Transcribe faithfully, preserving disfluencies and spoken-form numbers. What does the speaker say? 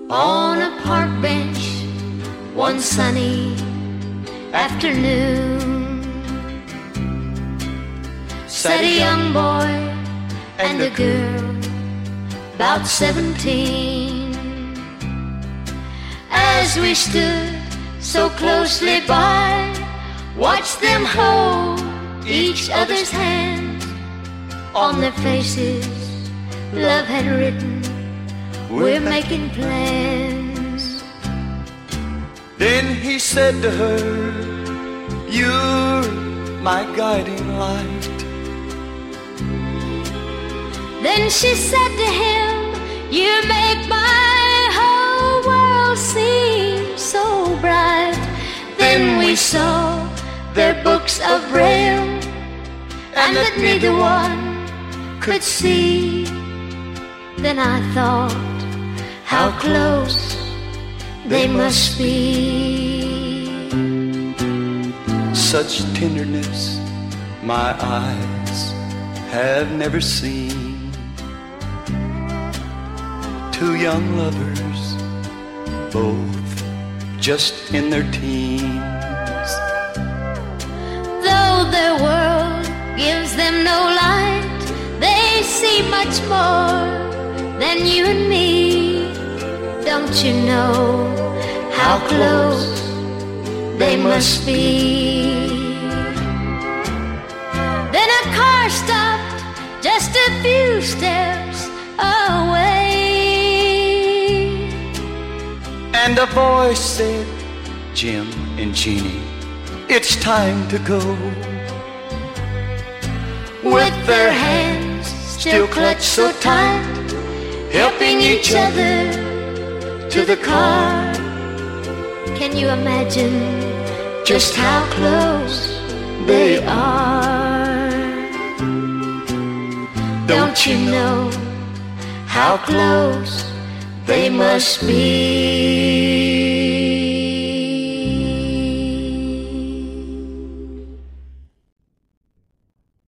On a park bench one sunny afternoon sat a young boy and a girl about seventeen. As we stood so closely by, watched them hold each other's hands. On their faces love had written, we're making plans. Then he said to her, you're my guiding light. Then she said to him, you make my whole world seem so bright. Then we saw their books of braille, and that neither one could see. Then I thought, how close they must be. Such tenderness my eyes have never seen. Two young lovers, both just in their teens. Though their world gives them no light, they see much more than you and me. Don't you know how close they must be? Then a car stopped just a few steps away, and a voice said, Jim and Jeannie, it's time to go. With their hands still clutched so tight, helping each other to the car. Can you imagine just how close they are? Don't you know how close they must be?